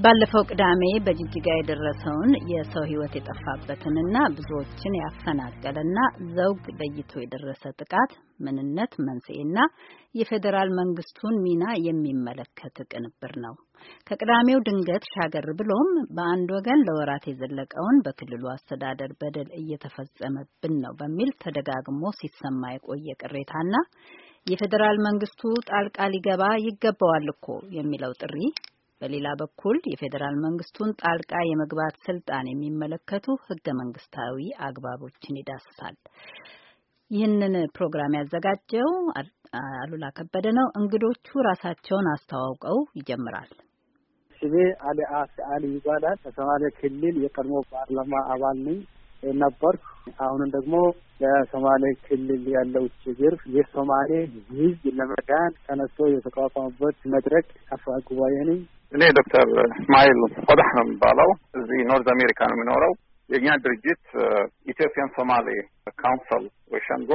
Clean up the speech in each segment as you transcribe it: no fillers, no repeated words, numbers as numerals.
ባለፈው ቅዳሜ በጅጅጋ የደረሰውን የሰው ሕይወት የጠፋበትንና ብዙዎችን ያፈናቀለና ዘውግ ለይቶ የደረሰ ጥቃት ምንነት፣ መንስኤና የፌዴራል መንግስቱን ሚና የሚመለከት ቅንብር ነው። ከቅዳሜው ድንገት ሻገር ብሎም በአንድ ወገን ለወራት የዘለቀውን በክልሉ አስተዳደር በደል እየተፈጸመብን ነው በሚል ተደጋግሞ ሲሰማ የቆየ ቅሬታና የፌዴራል መንግስቱ ጣልቃ ሊገባ ይገባዋል እኮ የሚለው ጥሪ፣ በሌላ በኩል የፌዴራል መንግስቱን ጣልቃ የመግባት ስልጣን የሚመለከቱ ህገ መንግስታዊ አግባቦችን ይዳስሳል። ይህንን ፕሮግራም ያዘጋጀው አሉላ ከበደ ነው። እንግዶቹ ራሳቸውን አስተዋውቀው ይጀምራል። ስሜ አሊ ይባላል። ከሶማሌ ክልል የቀድሞ ፓርላማ አባል ነኝ ነበርኩ። አሁን ደግሞ በሶማሌ ክልል ያለው ችግር የሶማሌ ህዝብ ለመዳን ተነስቶ የተቋቋመበት መድረክ አፈ ጉባኤ ነኝ። እኔ ዶክተር እስማኤል ቆዳህ ነው የሚባለው። እዚህ ኖርዝ አሜሪካ ነው የሚኖረው። የኛ ድርጅት ኢትዮጵያን ሶማሌ ካውንስል ወይ ሸንጎ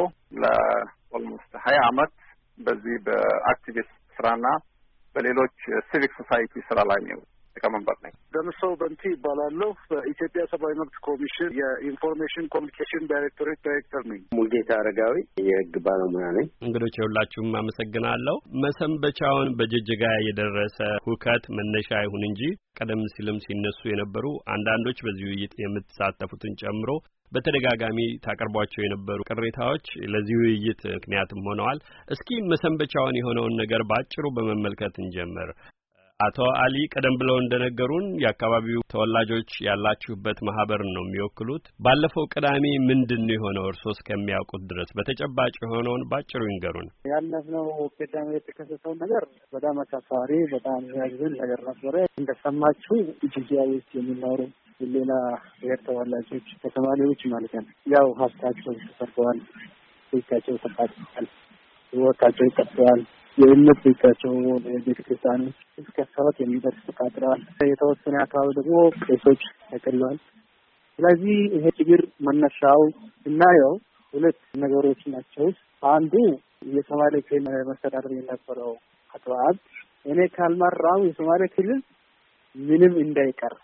ለኦልሞስት 20 ዓመት በዚህ በአክቲቪስት ስራና በሌሎች ሲቪክ ሶሳይቲ ስራ ላይ ነው ተቀመንበር ነኝ። ደምሰው በንቲ ይባላለሁ። በኢትዮጵያ ሰብአዊ መብት ኮሚሽን የኢንፎርሜሽን ኮሚኒኬሽን ዳይሬክተር ነኝ። ሙልጌታ አረጋዊ የህግ ባለሙያ ነኝ። እንግዶች ሁላችሁም አመሰግናለሁ። መሰንበቻውን በጅጅጋ የደረሰ ሁከት መነሻ ይሁን እንጂ ቀደም ሲልም ሲነሱ የነበሩ አንዳንዶች በዚህ ውይይት የምትሳተፉትን ጨምሮ በተደጋጋሚ ታቀርቧቸው የነበሩ ቅሬታዎች ለዚህ ውይይት ምክንያትም ሆነዋል። እስኪ መሰንበቻውን የሆነውን ነገር ባጭሩ በመመልከት እንጀምር። አቶ አሊ ቀደም ብለው እንደነገሩን የአካባቢው ተወላጆች ያላችሁበት ማህበር ነው የሚወክሉት። ባለፈው ቅዳሜ ምንድነው የሆነው? እርስዎ እስከሚያውቁት ድረስ በተጨባጭ የሆነውን ባጭሩ ይንገሩን። ያለፈው ቅዳሜ የተከሰተው ነገር በጣም አሳፋሪ፣ በጣም የሚያሳዝን ነገር ነበረ። እንደሰማችሁ ጅጅጋ ውስጥ የሚኖሩ ሌላ ብሔር ተወላጆች ከሶማሌዎች ማለት ነው ያው ሀብታቸው ተሰርቀዋል፣ ቤታቸው ተቃጥሏል፣ ህይወታቸው ይቀጥላል። የእምነት ቤታቸው ቤተክርስቲያኖች እስከ 7 የሚደርስ ተቃጥለዋል። የተወሰነ አካባቢ ደግሞ ቄሶች ተገድለዋል። ስለዚህ ይሄ ችግር መነሻው እናየው ሁለት ነገሮች ናቸው። አንዱ የሶማሌ ክልል መስተዳድር የነበረው አቶ አብድ እኔ ካልመራው የሶማሌ ክልል ምንም እንዳይቀር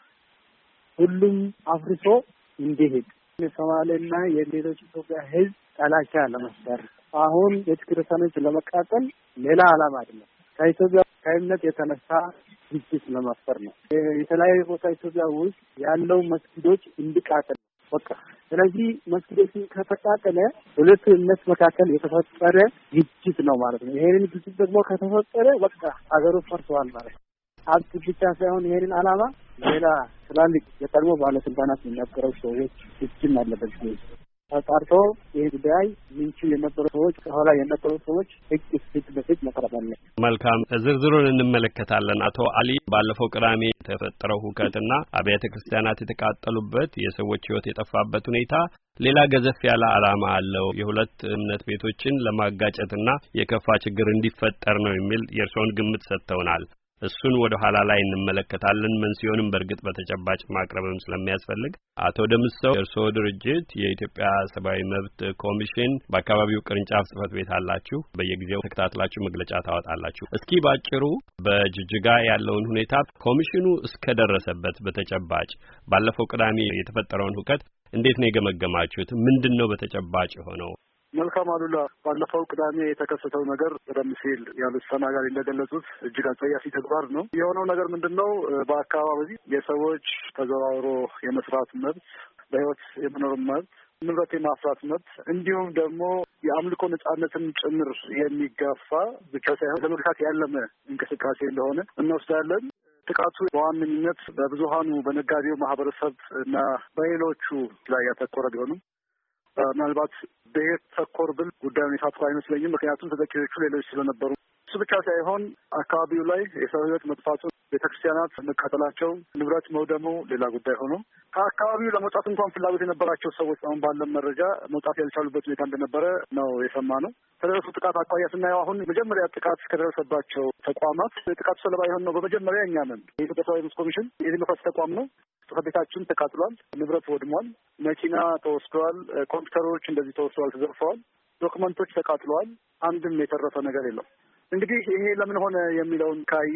ሁሉም አፍርሶ እንዲሄድ የሶማሌና የሌሎች ኢትዮጵያ ህዝብ ጠላቻ ለመፍጠር አሁን ቤተክርስቲያኖች ለመቃጠል ሌላ ዓላማ አይደለም። ከኢትዮጵያ ከእምነት የተነሳ ግጭት ለመፍጠር ነው። የተለያዩ ቦታ ኢትዮጵያ ውስጥ ያለው መስጊዶች እንዲቃጠል በቃ። ስለዚህ መስጊዶች ከተቃጠለ ሁለት እምነት መካከል የተፈጠረ ግጭት ነው ማለት ነው። ይሄንን ግጭት ደግሞ ከተፈጠረ በቃ ሀገሩ ፈርሷል ማለት ነው። ሀብት ብቻ ሳይሆን ይሄንን ዓላማ ሌላ ትላልቅ የቀድሞ ባለስልጣናት የነበረው ሰዎች እጅም አለበት ተጣርቶ ይህ ጉዳይ ምንጩ የነበሩ ሰዎች ከኋላ የነበሩ ሰዎች ፊት በፊት መቅረብ አለ። መልካም፣ ዝርዝሩን እንመለከታለን። አቶ አሊ ባለፈው ቅዳሜ የተፈጠረው ሁከትና አብያተ ክርስቲያናት የተቃጠሉበት የሰዎች ሕይወት የጠፋበት ሁኔታ ሌላ ገዘፍ ያለ ዓላማ አለው። የሁለት እምነት ቤቶችን ለማጋጨትና የከፋ ችግር እንዲፈጠር ነው የሚል የእርስዎን ግምት ሰጥተውናል። እሱን ወደ ኋላ ላይ እንመለከታለን። መንስኤውንም በእርግጥ በተጨባጭ ማቅረብም ስለሚያስፈልግ አቶ ደምሰው የእርስዎ ድርጅት የኢትዮጵያ ሰብአዊ መብት ኮሚሽን በአካባቢው ቅርንጫፍ ጽሕፈት ቤት አላችሁ። በየጊዜው ተከታትላችሁ መግለጫ ታወጣላችሁ። እስኪ ባጭሩ በጅጅጋ ያለውን ሁኔታ ኮሚሽኑ እስከደረሰበት በተጨባጭ ባለፈው ቅዳሜ የተፈጠረውን ሁከት እንዴት ነው የገመገማችሁት? ምንድነው በተጨባጭ የሆነው? መልካም አሉላ፣ ባለፈው ቅዳሜ የተከሰተው ነገር ቀደም ሲል ያሉት ተናጋሪ እንደገለጹት እጅግ አጸያፊ ተግባር ነው። የሆነው ነገር ምንድነው? በአካባቢ የሰዎች ተዘዋውሮ የመስራት መብት፣ በህይወት የመኖር መብት፣ ንብረት የማፍራት መብት እንዲሁም ደግሞ የአምልኮ ነጻነትን ጭምር የሚጋፋ ብቻ ሳይሆን ለመግታት ያለመ እንቅስቃሴ እንደሆነ እንወስዳለን። ጥቃቱ በዋነኝነት በብዙሃኑ በነጋዴው ማህበረሰብ እና በሌሎቹ ላይ ያተኮረ ቢሆንም ምናልባት ብሔር ተኮር ብል ጉዳዩን የሳትኩ አይመስለኝም። ምክንያቱም ተጠቂዎቹ ሌሎች ስለነበሩ። እሱ ብቻ ሳይሆን አካባቢው ላይ የሰው ህይወት መጥፋቱ፣ ቤተክርስቲያናት መቃጠላቸው፣ ንብረት መውደሙ ሌላ ጉዳይ ሆኖ ከአካባቢው ለመውጣት እንኳን ፍላጎት የነበራቸው ሰዎች አሁን ባለን መረጃ መውጣት ያልቻሉበት ሁኔታ እንደነበረ ነው የሰማነው። ከደረሱ ጥቃት አኳያ ስናየው አሁን መጀመሪያ ጥቃት ከደረሰባቸው ተቋማት ጥቃቱ ሰለባ የሆን ነው በመጀመሪያ እኛ ነን። የኢትዮጵያ ሰብአዊ መብት ኮሚሽን የዲሞክራሲ ተቋም ነው። ጽሕፈት ቤታችን ተቃጥሏል፣ ንብረት ወድሟል፣ መኪና ተወስደዋል፣ ኮምፒውተሮች እንደዚህ ተወስደዋል፣ ተዘርፈዋል፣ ዶክመንቶች ተቃጥለዋል። አንድም የተረፈ ነገር የለም። እንግዲህ ይሄ ለምን ሆነ የሚለውን ካየን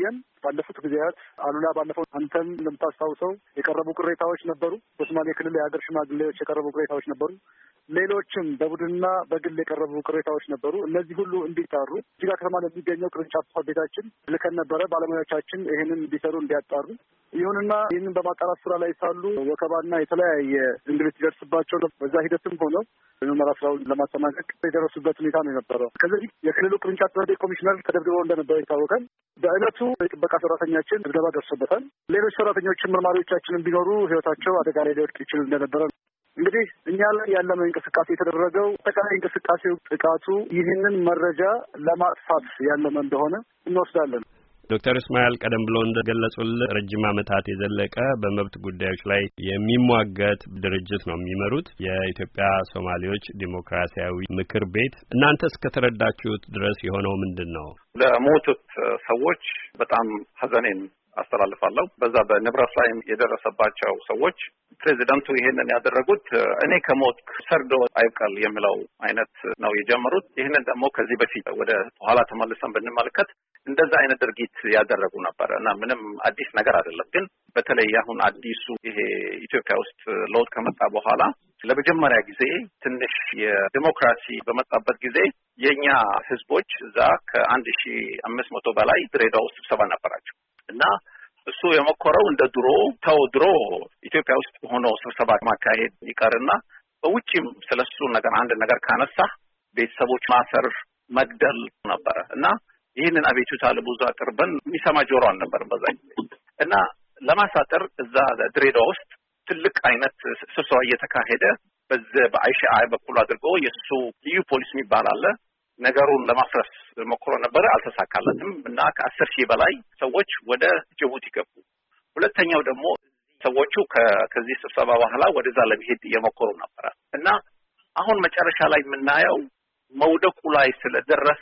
ባለፉት ጊዜያት አሉላ ባለፈው አንተም እንደምታስታውሰው የቀረቡ ቅሬታዎች ነበሩ። በሶማሌ ክልል የሀገር ሽማግሌዎች የቀረቡ ቅሬታዎች ነበሩ። ሌሎችም በቡድንና በግል የቀረቡ ቅሬታዎች ነበሩ። እነዚህ ሁሉ እንዲጣሩ ጅጋ ከተማ ለሚገኘው ቅርንጫፍ ጽሕፈት ቤታችን ልከን ነበረ። ባለሙያዎቻችን ይህንን እንዲሰሩ እንዲያጣሩ። ይሁንና ይህንን በማጣራት ስራ ላይ ሳሉ ወከባና የተለያየ እንግልት ይደርስባቸው ነው። በዛ ሂደትም ሆነው የምርመራ ስራውን ለማጠናቀቅ የደረሱበት ሁኔታ ነው የነበረው። ከዚህ የክልሉ ቅርንጫፍ ጽሕፈት ቤት ኮሚሽነር ተደብድበው እንደነበረ ይታወቃል። በዕለቱ የጥበቃ ሰራተኛችን ድብደባ ደርሶበታል። ሌሎች ሰራተኞችን መርማሪዎቻችንን ቢኖሩ ህይወታቸው አደጋ ላይ ሊወድቅ ይችል እንደነበረ ነው። እንግዲህ እኛ ላይ ያለነው እንቅስቃሴ የተደረገው አጠቃላይ እንቅስቃሴው ጥቃቱ ይህንን መረጃ ለማጥፋት ያለመ እንደሆነ እንወስዳለን። ዶክተር እስማኤል ቀደም ብሎ እንደገለጹልን ረጅም ዓመታት የዘለቀ በመብት ጉዳዮች ላይ የሚሟገት ድርጅት ነው የሚመሩት፣ የኢትዮጵያ ሶማሌዎች ዲሞክራሲያዊ ምክር ቤት። እናንተ እስከተረዳችሁት ድረስ የሆነው ምንድን ነው? ለሞቱት ሰዎች በጣም ሐዘኔን አስተላልፋለሁ። በዛ በንብረት ላይ የደረሰባቸው ሰዎች ፕሬዚዳንቱ ይሄንን ያደረጉት እኔ ከሞት ሰርዶ አይብቀል የሚለው አይነት ነው የጀመሩት። ይህንን ደግሞ ከዚህ በፊት ወደ ኋላ ተመልሰን ብንመለከት እንደዛ አይነት ድርጊት ያደረጉ ነበር እና ምንም አዲስ ነገር አይደለም። ግን በተለይ አሁን አዲሱ ይሄ ኢትዮጵያ ውስጥ ለውጥ ከመጣ በኋላ ለመጀመሪያ ጊዜ ትንሽ የዲሞክራሲ በመጣበት ጊዜ የኛ ህዝቦች እዛ ከ1500 በላይ ድሬዳዋ ውስጥ ስብሰባ ነበራቸው እና እሱ የመኮረው እንደ ድሮ ኢትዮጵያ ውስጥ ሆኖ ስብሰባ ማካሄድ ይቀርና በውጪም ስለሱ ነገር አንድ ነገር ካነሳ ቤተሰቦች ማሰር፣ መግደል ነበረ እና ይህንን አቤቱታ ለብዙ አቅርበን የሚሰማ ጆሮ አልነበረም በዛ እና ለማሳጠር እዛ ድሬዳዋ ውስጥ ትልቅ አይነት ስብሰባ እየተካሄደ በአይሻ በኩል አድርጎ የሱ ልዩ ፖሊስ የሚባል አለ ነገሩን ለማፍረስ ሞክሮ ነበር፣ አልተሳካለትም እና ከ10,000 በላይ ሰዎች ወደ ጅቡቲ ገቡ። ሁለተኛው ደግሞ ሰዎቹ ከዚህ ስብሰባ በኋላ ወደዛ ለመሄድ እየሞከሩ ነበር እና አሁን መጨረሻ ላይ የምናየው መውደቁ ላይ ስለደረሰ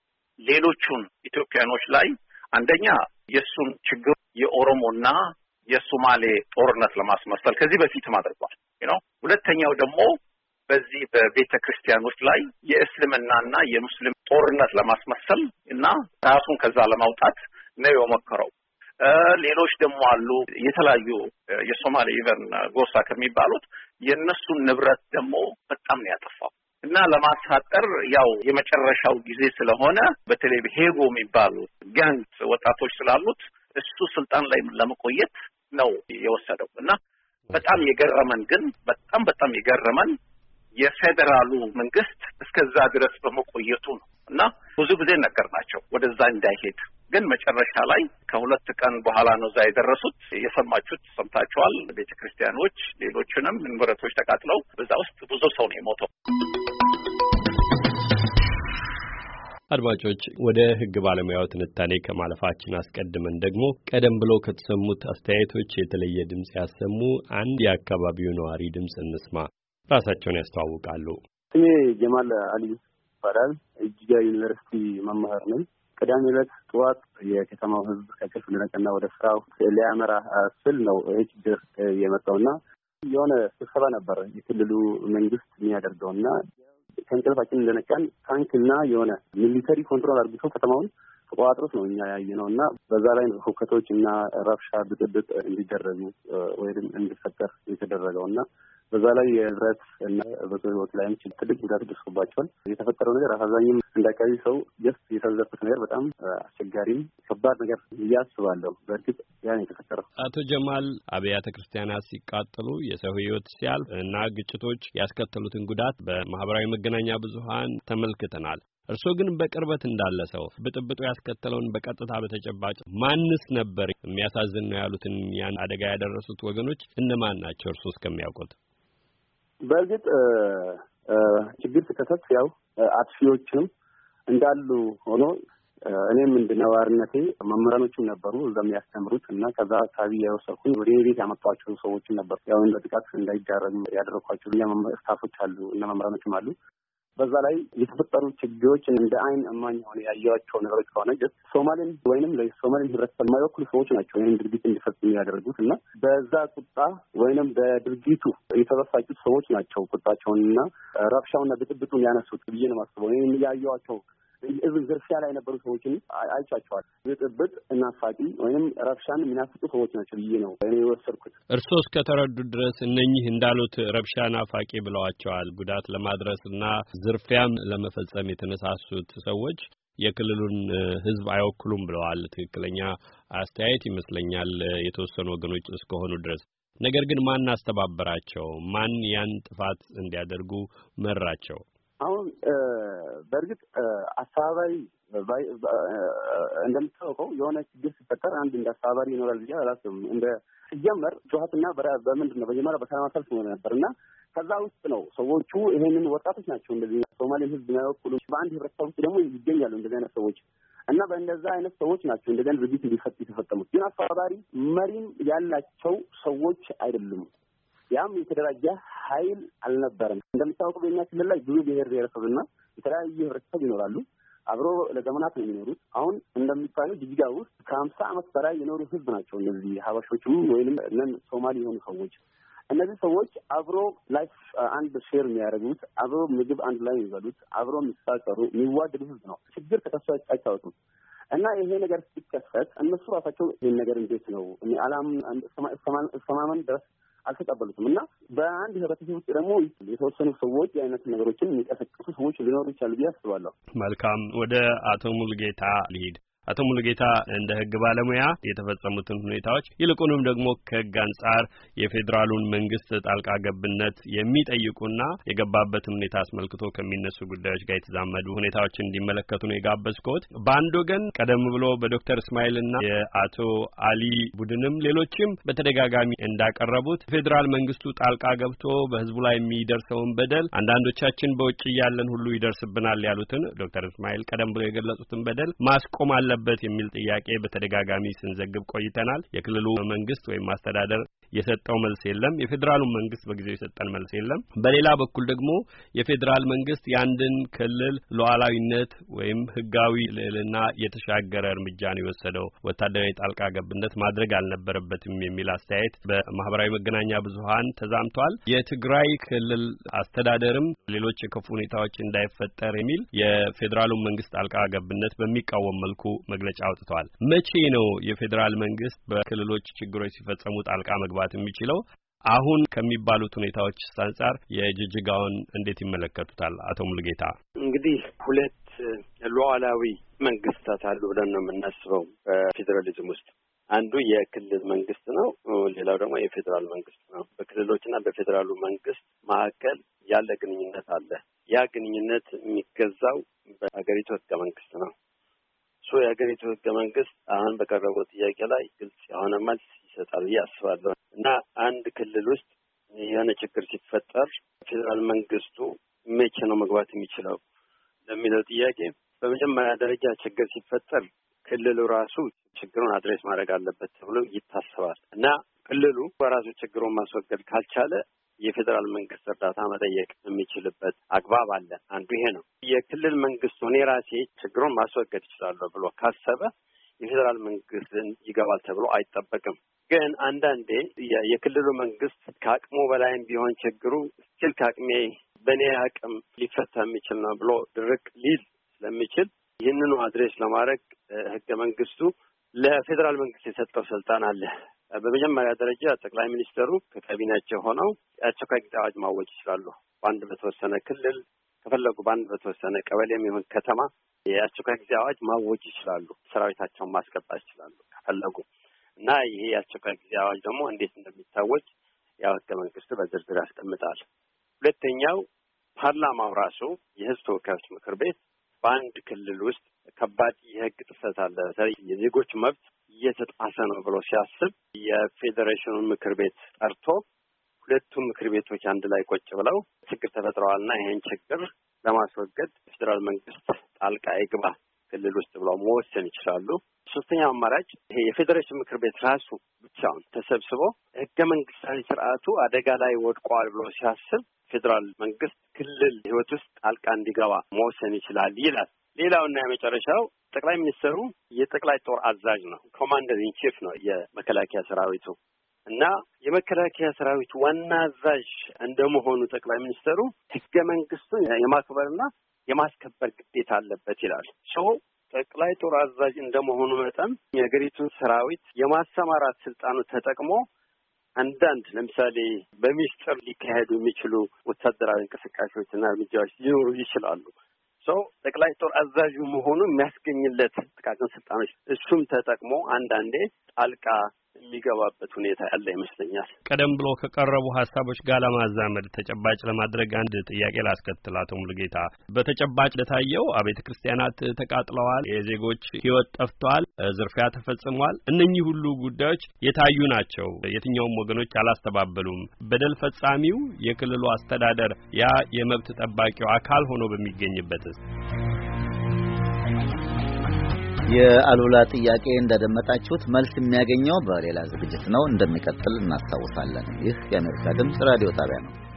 ሌሎቹን ኢትዮጵያኖች ላይ አንደኛ የሱን ችግር የኦሮሞና የሶማሌ ጦርነት ለማስመሰል ከዚህ በፊትም አድርጓል ነው። ሁለተኛው ደግሞ በዚህ በቤተ ክርስቲያኖች ላይ የእስልምናና የሙስሊም ጦርነት ለማስመሰል እና ራሱን ከዛ ለማውጣት ነው የሞከረው። ሌሎች ደግሞ አሉ የተለያዩ የሶማሌ ኢቨን ጎሳ ከሚባሉት የነሱን ንብረት ደግሞ በጣም ነው ያጠፋው እና ለማሳጠር ያው የመጨረሻው ጊዜ ስለሆነ በተለይ ሄጎ የሚባሉ ጋንግ ወጣቶች ስላሉት እሱ ስልጣን ላይ ለመቆየት ነው የወሰደው እና በጣም የገረመን ግን በጣም የገረመን የፌደራሉ መንግስት እስከዛ ድረስ በመቆየቱ ነው እና ብዙ ጊዜ ነገርናቸው ወደዛ እንዳይሄድ። ግን መጨረሻ ላይ ከ2 ቀን በኋላ ነው እዛ የደረሱት። የሰማችሁት ሰምታችኋል። ቤተክርስቲያኖች፣ ሌሎችንም ንብረቶች ተቃጥለው በዛ ውስጥ ብዙ ሰው ነው የሞተው። አድማጮች ወደ ህግ ባለሙያው ትንታኔ ከማለፋችን አስቀድመን ደግሞ ቀደም ብሎ ከተሰሙት አስተያየቶች የተለየ ድምጽ ያሰሙ አንድ የአካባቢው ነዋሪ ድምጽ እንስማ። ራሳቸውን ያስተዋውቃሉ። ስሜ ጀማል አሊ ይባላል። ጅጋ ዩኒቨርሲቲ መምህር ነኝ። ቅዳሜ ዕለት ጠዋት የከተማው ህዝብ ከክፍል እንደነቀና ወደ ስራው ሊያመራ ስል ነው ይህ ችግር የመጣውና የሆነ ስብሰባ ነበር የክልሉ መንግስት የሚያደርገውና ከእንቅልፋችን እንደነቃን ታንክና የሆነ ሚሊተሪ ኮንትሮል አድርጎ ከተማውን ተቋጥሮት ነው እኛ ያየነውና በዛ ላይ ሁከቶች እና ረብሻ ብጥብጥ እንዲደረጉ ወይም እንዲፈጠር የተደረገውና በዛ ላይ የህብረት እና በህይወት ላይም ትልቅ ጉዳት ደርሶባቸዋል። የተፈጠረው ነገር አሳዛኝም እንዳካባቢ ሰው ጀስት የተዘረፈበት ነገር በጣም አስቸጋሪም ከባድ ነገር እያስባለሁ። በእርግጥ ያን የተፈጠረው አቶ ጀማል አብያተ ክርስቲያናት ሲቃጠሉ የሰው ህይወት ሲያልፍ እና ግጭቶች ያስከተሉትን ጉዳት በማህበራዊ መገናኛ ብዙሃን ተመልክተናል። እርስዎ ግን በቅርበት እንዳለ ሰው ብጥብጡ ያስከተለውን በቀጥታ በተጨባጭ ማንስ ነበር የሚያሳዝን ነው ያሉትን ያን አደጋ ያደረሱት ወገኖች እነማን ናቸው እርስዎ እስከሚያውቁት? በእርግጥ ችግር ሲከሰት ያው አጥፊዎችም እንዳሉ ሆኖ እኔም እንደነዋሪነቴ መምህራኖችም ነበሩ እዛ የሚያስተምሩት እና ከዛ አካባቢ የወሰድኩኝ ወደ ቤት ያመጣቸው ሰዎችም ነበሩ። ያው እንደ ጥቃት እንዳይዳረጉ ያደረኳቸው ስታፎች አሉ እና መምህራኖችም አሉ። በዛ ላይ የተፈጠሩ ችግሮች እንደ አይን እማኝ ሆነ ያያቸው ነገሮች ከሆነ ሶማሌን ወይንም ለሶማሌን ህብረተሰብ የማይወክሉ ሰዎች ናቸው ይህን ድርጊት እንዲፈጽሙ ያደረጉት እና በዛ ቁጣ ወይንም በድርጊቱ የተበሳጩት ሰዎች ናቸው ቁጣቸውንና ረብሻውና ብጥብጡን ያነሱት ብዬ ነው የማስበው። ይህን ያየኋቸው እዚህ ዝርፊያ ላይ የነበሩ ሰዎችን አይቻቸዋል። ብጥብጥ እናፋቂ ወይንም ረብሻን የሚናፍቁ ሰዎች ናቸው ብዬ ነው እኔ የወሰድኩት። እርስዎ እስከተረዱ ድረስ እነኚህ እንዳሉት ረብሻ ናፋቂ ብለዋቸዋል። ጉዳት ለማድረስና ዝርፊያም ለመፈጸም የተነሳሱት ሰዎች የክልሉን ሕዝብ አይወክሉም ብለዋል። ትክክለኛ አስተያየት ይመስለኛል የተወሰኑ ወገኖች እስከሆኑ ድረስ። ነገር ግን ማን አስተባበራቸው? ማን ያን ጥፋት እንዲያደርጉ መራቸው? አሁን በእርግጥ አስተባባሪ እንደምታውቀው የሆነ ችግር ሲፈጠር አንድ እንደ አስተባባሪ ይኖራል ብዬ አላስብም። እንደ ሲጀመር ጩኸትና በምንድን ነው በጀመራ በሰላማዊ ሰልፍ ሆነ ነበርና ከዛ ውስጥ ነው ሰዎቹ ይሄንን ወጣቶች ናቸው እንደዚህ ሶማሌን ህዝብ የማይወክሉ በአንድ ህብረተሰብ ውስጥ ደግሞ ይገኛሉ እንደዚህ አይነት ሰዎች እና በእንደዛ አይነት ሰዎች ናቸው እንደዚህ አይነት ድርጊት የተፈጸሙት። ግን አስተባባሪ መሪም ያላቸው ሰዎች አይደሉም። ያም የተደራጀ ኃይል አልነበረም። እንደምታውቀው በእኛ ክልል ላይ ብዙ ብሔር ብሔረሰብና የተለያዩ ህብረተሰብ ይኖራሉ። አብሮ ለዘመናት ነው የሚኖሩት። አሁን እንደሚባለው ጅጅጋ ውስጥ ከ50 ዓመት በላይ የኖሩ ህዝብ ናቸው እነዚህ ሀበሾቹም ወይንም እነን ሶማሊ የሆኑ ሰዎች። እነዚህ ሰዎች አብሮ ላይፍ አንድ ሼር የሚያደርጉት፣ አብሮ ምግብ አንድ ላይ የሚበሉት፣ አብሮ የሚሳሰሩ የሚዋደዱ ህዝብ ነው። ችግር ከተሰዋጭ አይታወቁም። እና ይሄ ነገር ሲከሰት እነሱ ራሳቸው ይሄን ነገር እንዴት ነው አላም እስከማመን ድረስ አልተቀበሉትም። እና በአንድ ህብረተሰብ ውስጥ ደግሞ የተወሰኑ ሰዎች የአይነት ነገሮችን የሚቀሰቅሱ ሰዎች ሊኖሩ ይችላሉ ብዬ አስባለሁ። መልካም፣ ወደ አቶ ሙሉጌታ ልሂድ። አቶ ሙሉጌታ እንደ ህግ ባለሙያ የተፈጸሙትን ሁኔታዎች ይልቁንም ደግሞ ከህግ አንጻር የፌዴራሉን መንግስት ጣልቃ ገብነት የሚጠይቁና የገባበትን ሁኔታ አስመልክቶ ከሚነሱ ጉዳዮች ጋር የተዛመዱ ሁኔታዎችን እንዲመለከቱ ነው የጋበዝኩት። በአንድ ወገን ቀደም ብሎ በዶክተር እስማኤልና የአቶ አሊ ቡድንም ሌሎችም በተደጋጋሚ እንዳቀረቡት ፌዴራል መንግስቱ ጣልቃ ገብቶ በህዝቡ ላይ የሚደርሰውን በደል አንዳንዶቻችን በውጭ ያለን ሁሉ ይደርስብናል ያሉትን ዶክተር እስማኤል ቀደም ብሎ የገለጹትን በደል ማስቆም አለበት የሚል ጥያቄ በተደጋጋሚ ስንዘግብ ቆይተናል። የክልሉ መንግስት ወይም አስተዳደር የሰጠው መልስ የለም። የፌዴራሉ መንግስት በጊዜው የሰጠን መልስ የለም። በሌላ በኩል ደግሞ የፌዴራል መንግስት ያንድን ክልል ሉዓላዊነት ወይም ህጋዊ ልዕልና የተሻገረ እርምጃ ነው የወሰደው፣ ወታደራዊ ጣልቃ ገብነት ማድረግ አልነበረበትም የሚል አስተያየት በማህበራዊ መገናኛ ብዙሃን ተዛምቷል። የትግራይ ክልል አስተዳደርም ሌሎች የከፉ ሁኔታዎች እንዳይፈጠር የሚል የፌዴራሉ መንግስት ጣልቃ ገብነት በሚቃወም መልኩ መግለጫ አውጥቷል። መቼ ነው የፌዴራል መንግስት በክልሎች ችግሮች ሲፈጸሙ ጣልቃ መግባት የሚችለው? አሁን ከሚባሉት ሁኔታዎች አንጻር የጅጅጋውን እንዴት ይመለከቱታል? አቶ ሙሉጌታ። እንግዲህ ሁለት ሉዓላዊ መንግስታት አሉ ብለን ነው የምናስበው በፌዴራሊዝም ውስጥ። አንዱ የክልል መንግስት ነው፣ ሌላው ደግሞ የፌዴራል መንግስት ነው። በክልሎችና በፌዴራሉ መንግስት መካከል ያለ ግንኙነት አለ። ያ ግንኙነት የሚገዛው በሀገሪቱ ህገ መንግስት ነው። የሀገሪቱ ህገ መንግስት አሁን በቀረበው ጥያቄ ላይ ግልጽ የሆነ መልስ ይሰጣል ብዬ አስባለሁ። እና አንድ ክልል ውስጥ የሆነ ችግር ሲፈጠር ፌዴራል መንግስቱ መቼ ነው መግባት የሚችለው ለሚለው ጥያቄ በመጀመሪያ ደረጃ ችግር ሲፈጠር ክልሉ ራሱ ችግሩን አድሬስ ማድረግ አለበት ተብሎ ይታሰባል። እና ክልሉ በራሱ ችግሩን ማስወገድ ካልቻለ የፌዴራል መንግስት እርዳታ መጠየቅ የሚችልበት አግባብ አለ። አንዱ ይሄ ነው። የክልል መንግስቱ እኔ ራሴ ችግሩን ማስወገድ እችላለሁ ብሎ ካሰበ የፌዴራል መንግስትን ይገባል ተብሎ አይጠበቅም። ግን አንዳንዴ የክልሉ መንግስት ከአቅሙ በላይም ቢሆን ችግሩ ስቲል ከአቅሜ በእኔ አቅም ሊፈታ የሚችል ነው ብሎ ድርቅ ሊል ስለሚችል ይህንኑ አድሬስ ለማድረግ ህገ መንግስቱ ለፌዴራል መንግስት የሰጠው ስልጣን አለ። በመጀመሪያ ደረጃ ጠቅላይ ሚኒስትሩ ከካቢኔያቸው ሆነው የአስቸኳይ ጊዜ አዋጅ ማወጅ ይችላሉ። በአንድ በተወሰነ ክልል ከፈለጉ በአንድ በተወሰነ ቀበሌም ይሁን ከተማ የአስቸኳይ ጊዜ አዋጅ ማወጅ ይችላሉ። ሰራዊታቸውን ማስገባት ይችላሉ ከፈለጉ። እና ይሄ የአስቸኳይ ጊዜ አዋጅ ደግሞ እንዴት እንደሚታወጅ ያው ህገ መንግስቱ በዝርዝር ያስቀምጣል። ሁለተኛው ፓርላማው ራሱ የህዝብ ተወካዮች ምክር ቤት በአንድ ክልል ውስጥ ከባድ የህግ ጥሰት አለ፣ በተለይ የዜጎች መብት እየተጣሰ ነው ብሎ ሲያስብ የፌዴሬሽኑን ምክር ቤት ጠርቶ ሁለቱም ምክር ቤቶች አንድ ላይ ቁጭ ብለው ችግር ተፈጥረዋልና ይሄን ችግር ለማስወገድ ፌዴራል መንግስት ጣልቃ ይግባ ክልል ውስጥ ብለው መወሰን ይችላሉ። ሶስተኛው አማራጭ ይሄ የፌዴሬሽን ምክር ቤት ራሱ ብቻውን ተሰብስቦ ህገ መንግስታዊ ስርዓቱ አደጋ ላይ ወድቋል ብሎ ሲያስብ ፌዴራል መንግስት ክልል ህይወት ውስጥ ጣልቃ እንዲገባ መወሰን ይችላል ይላል። ሌላውና የመጨረሻው ጠቅላይ ሚኒስትሩ የጠቅላይ ጦር አዛዥ ነው፣ ኮማንደር ኢን ቺፍ ነው የመከላከያ ሰራዊቱ እና የመከላከያ ሰራዊቱ ዋና አዛዥ እንደመሆኑ ጠቅላይ ሚኒስትሩ ህገ መንግስቱን የማክበርና የማስከበር ግዴታ አለበት ይላል። ጠቅላይ ጦር አዛዥ እንደመሆኑ መጠን የሀገሪቱን ሰራዊት የማሰማራት ስልጣኑ ተጠቅሞ አንዳንድ ለምሳሌ በሚስጥር ሊካሄዱ የሚችሉ ወታደራዊ እንቅስቃሴዎችና እርምጃዎች ሊኖሩ ይችላሉ። ጠቅላይ ጦር አዛዡ መሆኑ የሚያስገኝለት ጥቃቅን ስልጣኖች እሱም ተጠቅሞ አንዳንዴ ጣልቃ የሚገባበት ሁኔታ ያለ ይመስለኛል። ቀደም ብሎ ከቀረቡ ሀሳቦች ጋር ለማዛመድ ተጨባጭ ለማድረግ አንድ ጥያቄ ላስከትል። አቶ ሙሉጌታ፣ በተጨባጭ ለታየው አብያተ ክርስቲያናት ተቃጥለዋል፣ የዜጎች ሕይወት ጠፍቷል፣ ዝርፊያ ተፈጽሟል። እነኚህ ሁሉ ጉዳዮች የታዩ ናቸው። የትኛውም ወገኖች አላስተባበሉም። በደል ፈጻሚው የክልሉ አስተዳደር ያ የመብት ጠባቂው አካል ሆኖ በሚገኝበትስ? የአሉላ ጥያቄ እንደደመጣችሁት መልስ የሚያገኘው በሌላ ዝግጅት ነው። እንደሚቀጥል እናስታውሳለን። ይህ የአሜሪካ ድምጽ ራዲዮ ጣቢያ ነው።